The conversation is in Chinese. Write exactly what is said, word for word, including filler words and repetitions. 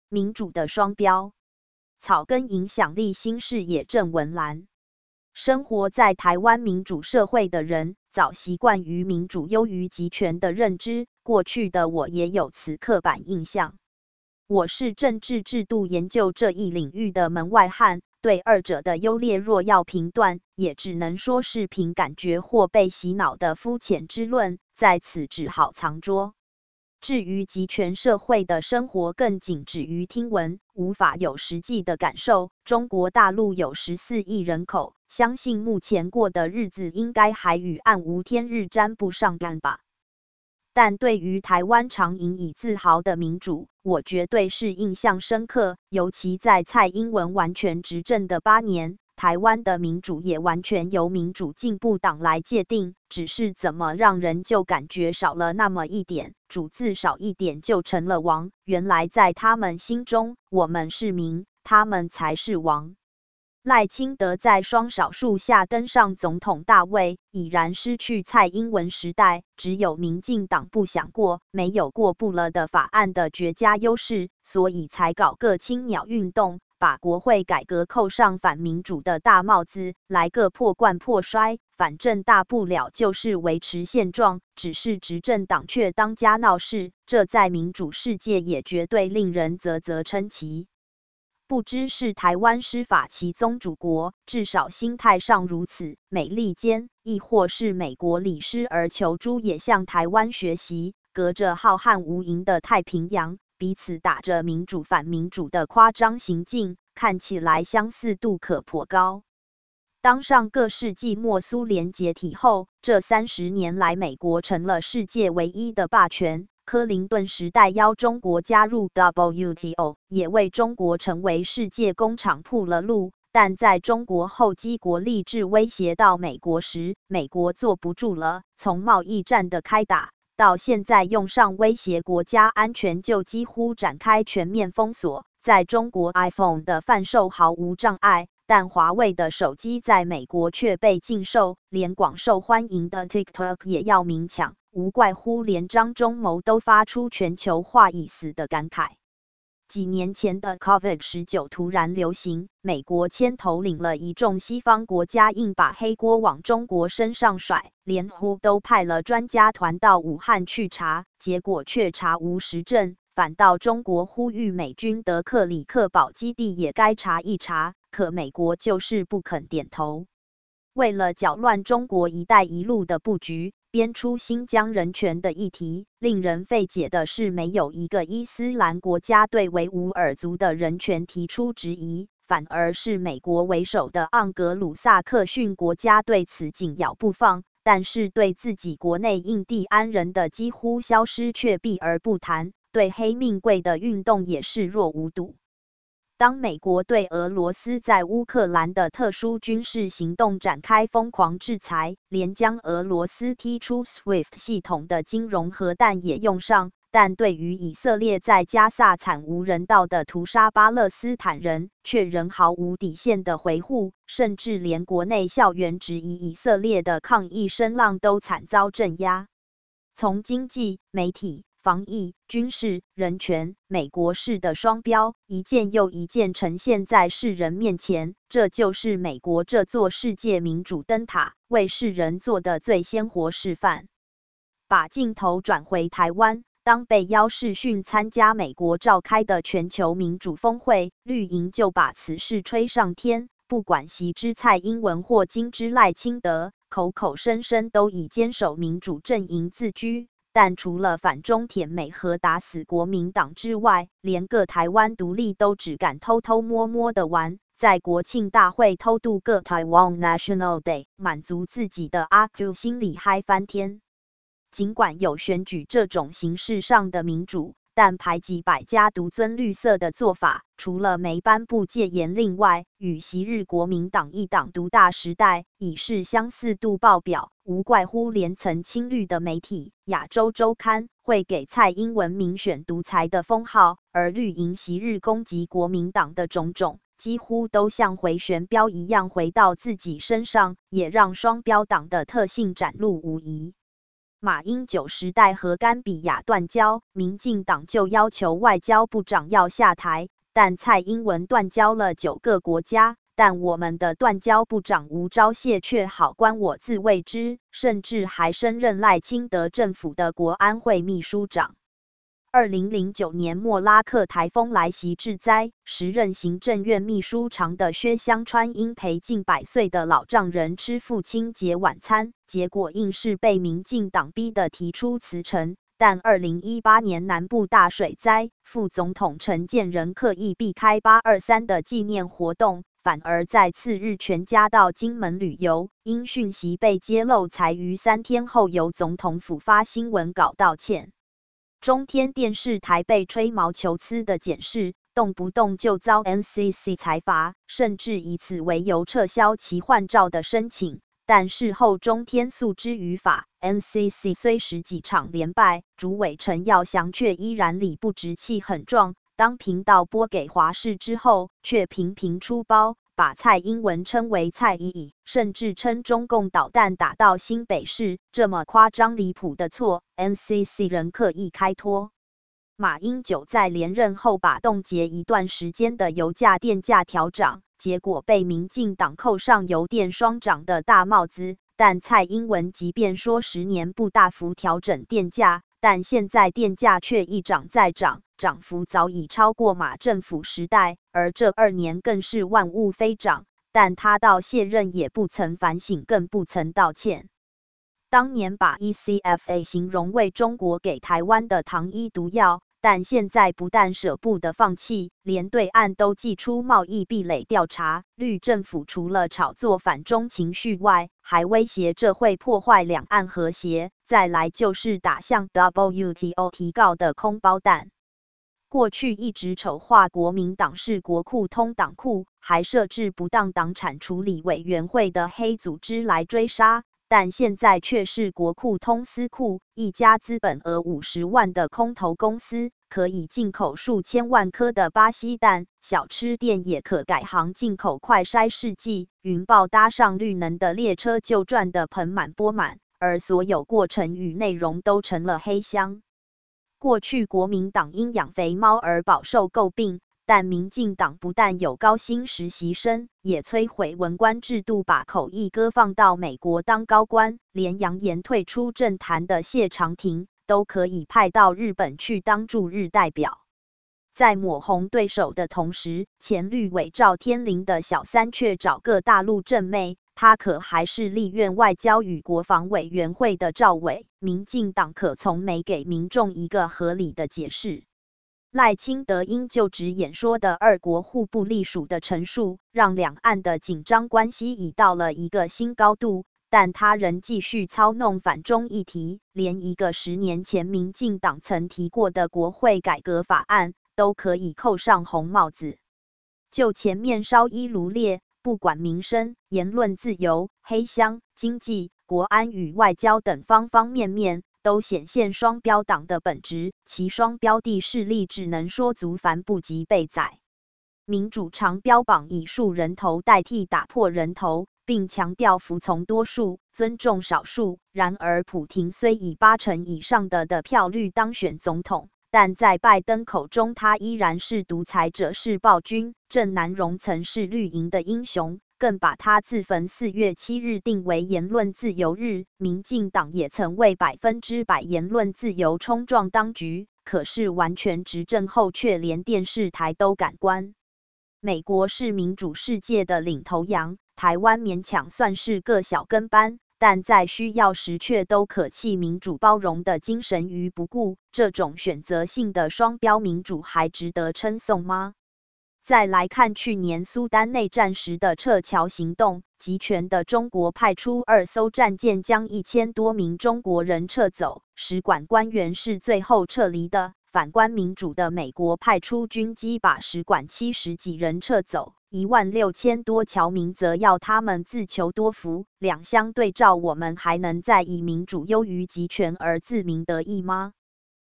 民主的双标。草根影响力新视野郑文兰。生活在台湾民主社会的人，早习惯于民主优于集权的认知，过去的我也有此刻板印象。我是政治制度研究这一领域的门外汉，对二者的优劣若要评断，也只能说是凭感觉或被洗脑的肤浅之论，在此只好藏拙。至于集权社会的生活，更仅止于听闻，无法有实际的感受。中国大陆有十四亿人口，相信目前过的日子应该还与暗无天日沾不上干吧。但对于台湾常引以自豪的民主，我绝对是印象深刻，尤其在蔡英文完全执政的八年，台湾的民主也完全由民主进步党来界定，只是怎么让人就感觉少了那么一点，主字少一点就成了王，原来在他们心中，我们是民，他们才是王。赖清德在双少数下登上总统大位，已然失去蔡英文时代只有民进党不想过、没有过不了的法案的绝佳优势，所以才搞个青鸟运动，把国会改革扣上反民主的大帽子，来个破罐破摔，反正大不了就是维持现状，只是执政党却当家闹事，这在民主世界也绝对令人啧啧称奇。不知是台湾司法其宗主国，至少心态上如此，美利坚，亦或是美国李师而求诸也向台湾学习，隔着浩瀚无垠的太平洋，彼此打着民主反民主的夸张行径，看起来相似度可颇高。当上个世纪末苏联解体后，这三十年来美国成了世界唯一的霸权。克林顿时代邀中国加入 W T O， 也为中国成为世界工厂铺了路，但在中国厚积国力至威胁到美国时，美国坐不住了，从贸易战的开打，到现在用上威胁国家安全就几乎展开全面封锁，在中国 iPhone 的贩售毫无障碍，但华为的手机在美国却被禁售，连广受欢迎的 TikTok 也要明抢。无怪乎连张忠谋都发出全球化已死的感慨。几年前的 COVID 十九 突然流行，美国牵头领了一众西方国家硬把黑锅往中国身上甩，连 W H O 都派了专家团到武汉去查，结果却查无实证，反倒中国呼吁美军德克里克堡基地也该查一查，可美国就是不肯点头。为了搅乱中国一带一路的布局，编出新疆人权的议题，令人费解的是，没有一个伊斯兰国家对维吾尔族的人权提出质疑，反而是美国为首的盎格鲁撒克逊国家对此紧咬不放，但是对自己国内印第安人的几乎消失却避而不谈，对黑命贵的运动也视若无睹。当美国对俄罗斯在乌克兰的特殊军事行动展开疯狂制裁，连将俄罗斯踢出 SWIFT 系统的金融核弹也用上，但对于以色列在加萨惨无人道的屠杀巴勒斯坦人，却仍毫无底线的回护，甚至连国内校园质疑以色列的抗议声浪都惨遭镇压。从经济、媒体、防疫、军事、人权，美国式的双标，一件又一件呈现在世人面前，这就是美国这座世界民主灯塔为世人做的最鲜活示范。把镜头转回台湾，当被邀视讯参加美国召开的全球民主峰会，绿营就把此事吹上天，不管习之蔡英文或金之赖清德，口口声声都以坚守民主阵营自居。但除了反中舔美和打死国民党之外，连个台湾独立都只敢偷偷摸摸的玩，在国庆大会偷渡个 Taiwan National Day， 满足自己的阿 Q 心里嗨翻天。尽管有选举这种形式上的民主，但排挤百家独尊绿色的做法，除了没颁布戒严令外，与昔日国民党一党独大时代已是相似度爆表，无怪乎连曾亲绿的媒体亚洲周刊会给蔡英文民选独裁的封号，而绿营昔日攻击国民党的种种，几乎都像回旋镖一样回到自己身上，也让双标党的特性展露无遗。 马英九时代和甘比亚断交，民进党就要求外交部长要下台，但蔡英文断交了九个国家，但我们的断交部长吴钊燮却好官我自谓之，甚至还升任赖清德政府的国安会秘书长。二零零九年莫拉克台风来袭致灾，时任行政院秘书长的薛湘川应陪近百岁的老丈人吃父亲节晚餐，结果硬是被民进党逼得提出辞呈。但二零一八年南部大水灾，副总统陈建仁刻意避开八二三的纪念活动，反而在次日全家到金门旅游，因讯息被揭露才于三天后由总统府发新闻稿道歉。中天电视台被吹毛求疵的检视，动不动就遭 N C C 裁罚，甚至以此为由撤销其换照的申请。但事后中天诉之于法 ，N C C 虽十几场连败，主委陈耀祥却依然理不直气很壮。当频道拨给华视之后，却频频出包，把蔡英文称为蔡依依，甚至称中共导弹打到新北市，这么夸张离谱的错 ，N C C 仍刻意开脱。马英九在连任后把冻结一段时间的油价电价调涨，结果被民进党扣上油电双涨的大帽子。但蔡英文即便说十年不大幅调整电价，但现在电价却一涨再涨，涨幅早已超过马政府时代，而这二年更是万物飞涨。但他到卸任也不曾反省，更不曾道歉。当年把 E C F A 形容为中国给台湾的糖衣毒药，但现在不但舍不得放弃，连对岸都祭出贸易壁垒调查。绿政府除了炒作反中情绪外，还威胁这会破坏两岸和谐。再来就是打向 W T O 提告的空包弹。过去一直丑化国民党是国库通党库，还设置不当党产处理委员会的黑组织来追杀。但现在却是国库通私库，一家资本额五十万的空投公司，可以进口数千万颗的巴西蛋，小吃店也可改行进口快筛试剂，云豹搭上绿能的列车就赚得盆满钵满，而所有过程与内容都成了黑箱。过去国民党因养肥猫而饱受诟病，但民进党不但有高薪实习生，也摧毁文官制度，把口译哥放到美国当高官，连扬言退出政坛的谢长廷都可以派到日本去当驻日代表。在抹红对手的同时，前绿委赵天麟的小三却找个大陆正妹，他可还是立院外交与国防委员会的赵委，民进党可从没给民众一个合理的解释。赖清德因就职演说的二国互不隶属的陈述，让两岸的紧张关系已到了一个新高度，但他仍继续操弄反中议题，连一个十年前民进党曾提过的国会改革法案，都可以扣上红帽子。就前面稍一罗列，不管民生、言论自由、黑箱、经济、国安与外交等方方面面，都显现双标党的本质，其双标的势力只能说族繁不及备载。民主常标榜以数人头代替打破人头，并强调服从多数，尊重少数。然而普廷虽以八成以上的的票率当选总统，但在拜登口中他依然是独裁者，是暴君。郑南榕曾是绿营的英雄，更把他自焚四月七日定为言论自由日。民进党也曾为百分之百言论自由冲撞当局，可是完全执政后却连电视台都敢关。美国是民主世界的领头羊，台湾勉强算是个小跟班，但在需要时却都可弃民主包容的精神于不顾。这种选择性的双标民主还值得称颂吗？再来看去年苏丹内战时的撤侨行动，集权的中国派出二艘战舰将一千多名中国人撤走，使馆官员是最后撤离的。反观民主的美国派出军机把使馆七十几人撤走，一万六千多侨民则要他们自求多福。两相对照，我们还能再以民主优于集权而自鸣得意吗？